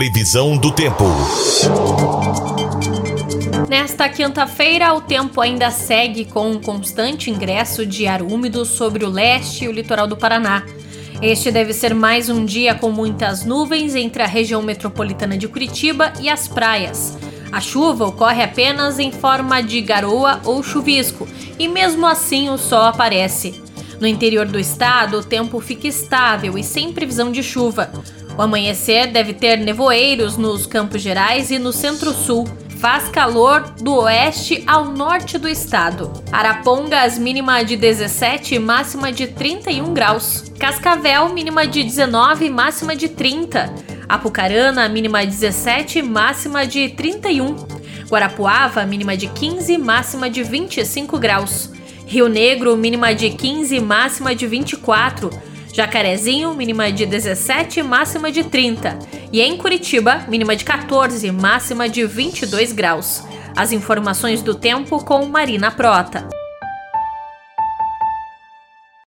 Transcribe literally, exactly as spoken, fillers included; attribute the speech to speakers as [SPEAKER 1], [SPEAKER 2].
[SPEAKER 1] Previsão do tempo.
[SPEAKER 2] Nesta quinta-feira, o tempo ainda segue com um constante ingresso de ar úmido sobre o leste e o litoral do Paraná. Este deve ser mais um dia com muitas nuvens entre a região metropolitana de Curitiba e as praias. A chuva ocorre apenas em forma de garoa ou chuvisco, e mesmo assim o sol aparece. No interior do estado, o tempo fica estável e sem previsão de chuva. O amanhecer deve ter nevoeiros nos Campos Gerais e no Centro-Sul. Faz calor do oeste ao norte do estado. Arapongas, mínima de dezessete, máxima de trinta e um graus. Cascavel, mínima de dezenove, máxima de trinta. Apucarana, mínima de dezessete, máxima de trinta e um. Guarapuava, mínima de quinze, máxima de vinte e cinco graus. Rio Negro, mínima de quinze, máxima de vinte e quatro. Jacarezinho, mínima de dezessete, máxima de trinta. E em Curitiba, mínima de quatorze, máxima de vinte e dois graus. As informações do tempo com Marina Prota.